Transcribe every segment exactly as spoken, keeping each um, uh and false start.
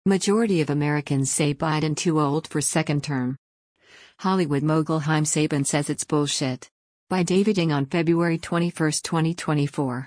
Majority of Americans say Biden too old for second term. Hollywood mogul Haim Saban says it's bullshit. By David Ng on February twenty-first, twenty twenty-four.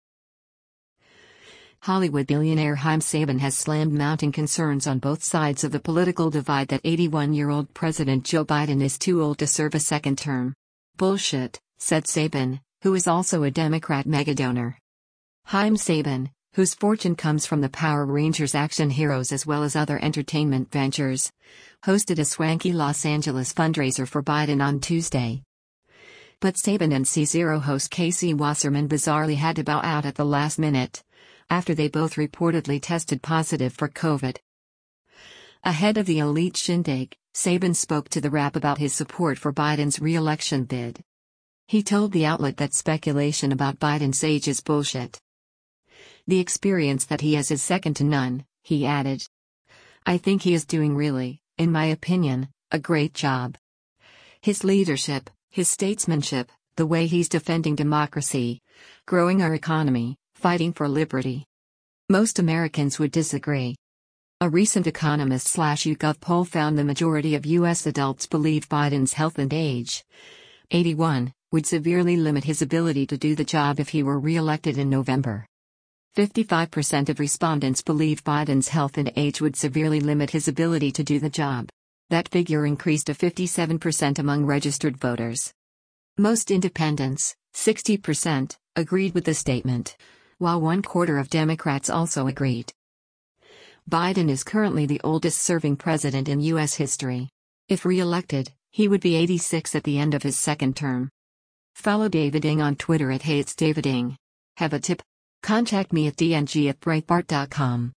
Hollywood billionaire Haim Saban has slammed mounting concerns on both sides of the political divide that eighty-one-year-old President Joe Biden is too old to serve a second term. Bullshit, said Saban, who is also a Democrat megadonor. Haim Saban, whose fortune comes from the Power Rangers action heroes as well as other entertainment ventures, hosted a swanky Los Angeles fundraiser for Biden on Tuesday. But Saban and C Zero host Casey Wasserman bizarrely had to bow out at the last minute, after they both reportedly tested positive for COVID. Ahead of the elite shindig, Saban spoke to The Wrap about his support for Biden's re-election bid. He told the outlet that speculation about Biden's age is bullshit. The experience that he has is second to none, he added. I think he is doing really, in my opinion, a great job. His leadership, his statesmanship, the way he's defending democracy, growing our economy, fighting for liberty. Most Americans would disagree. A recent Economist slash YouGov poll found the majority of U S adults believe Biden's health and age, eighty-one, would severely limit his ability to do the job if he were re-elected in November. fifty-five percent of respondents believe Biden's health and age would severely limit his ability to do the job. That figure increased to fifty-seven percent among registered voters. Most independents, sixty percent, agreed with the statement, while one quarter of Democrats also agreed. Biden is currently the oldest-serving president in U S history. If re-elected, he would be eighty-six at the end of his second term. Follow David Ng on Twitter at Hey It's David Ng. Have a tip? Contact me at d n g at breitbart dot com.